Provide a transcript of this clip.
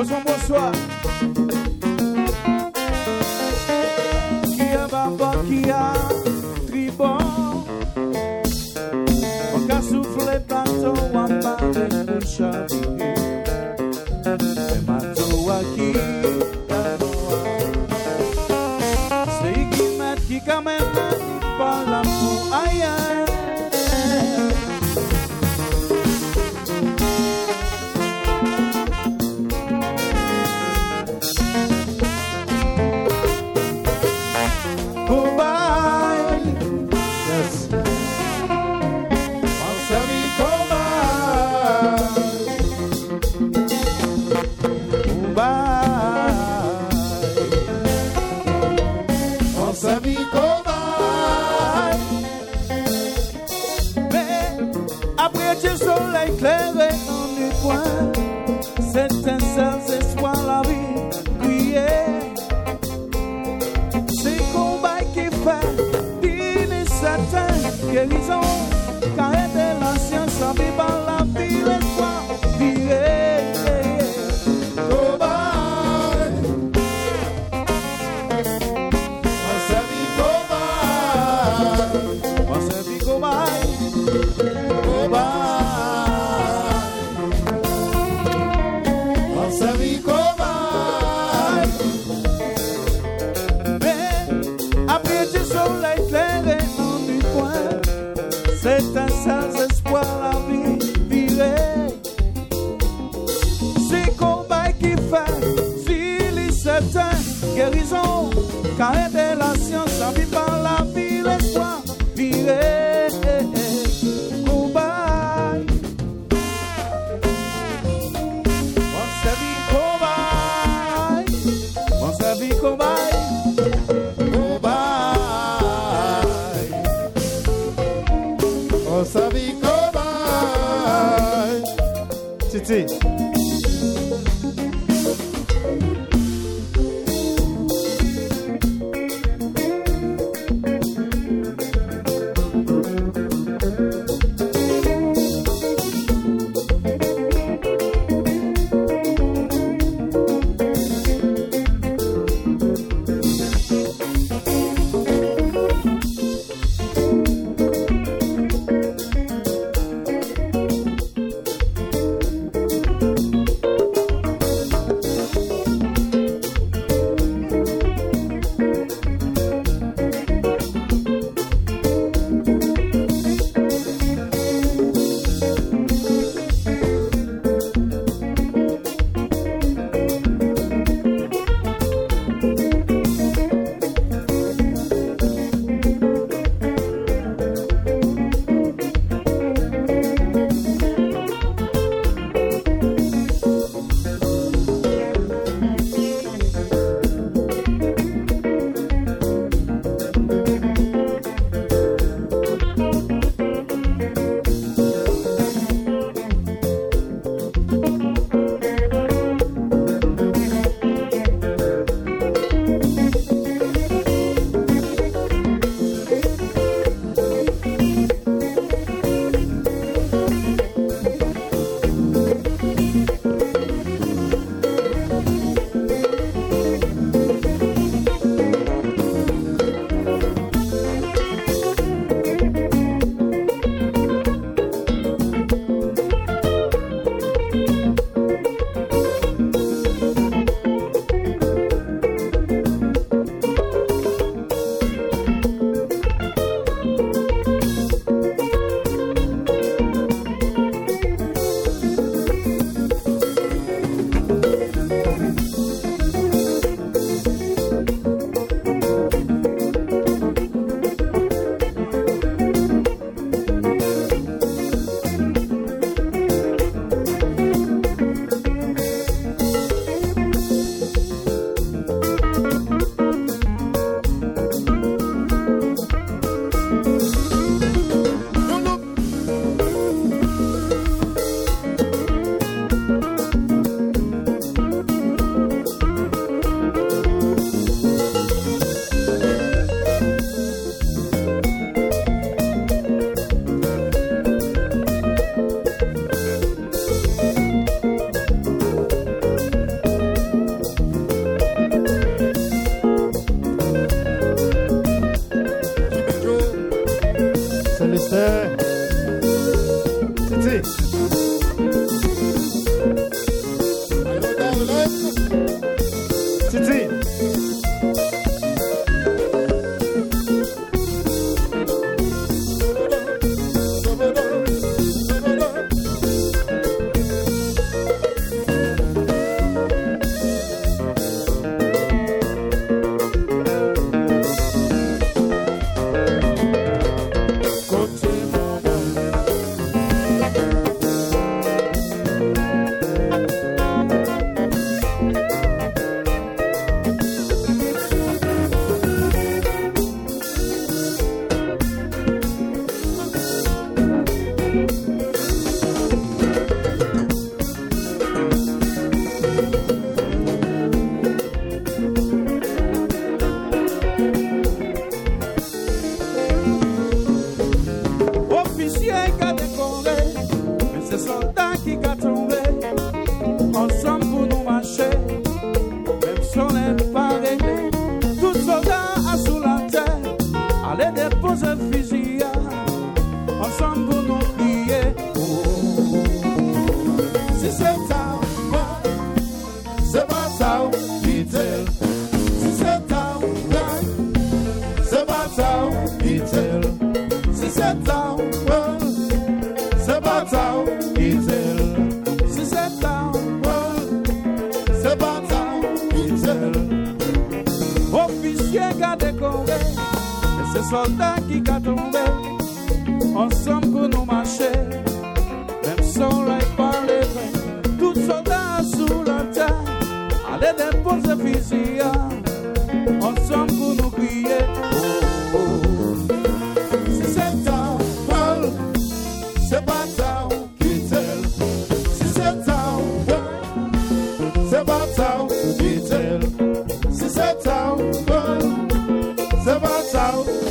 Jason, bonsoir. Qui a baba, qui a tribon. On a soufflé bateau, on parle pour chavir. C'est bateau à qui c'est qui met qui quand même pas la pour ailleurs. C'est un seul espoir la vie prier. C'est combat qui fait d'une certaine guérison. Car de la science a vie par la vie l'espoir virer. Combat, on s'est vu combat, on s'est vu combat, combat. C'est un sans espoir la vie virée. C'est combat qui fait s'il est certain guérison. Car de la science la vie par la vie l'espoir viré. Combat, on s'est vu combat, on s'est vu combat. Savi Kobai Titi. ces soldats qui qu'a tombé, ensemble pour nous marcher, même sans l'œil par les vins, tout soldats sous la terre, allez déposer fusil, ensemble pour nous crier, oh, oh. Si c'est un vol, c'est pas ça qui t'aime. Si c'est un vol, c'est pas ça qui t'aime. Si c'est un vol, c'est pas ça.